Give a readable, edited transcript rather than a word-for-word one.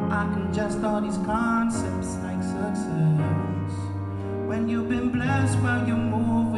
I ingest all these concepts like success. When you've been blessed, well, you move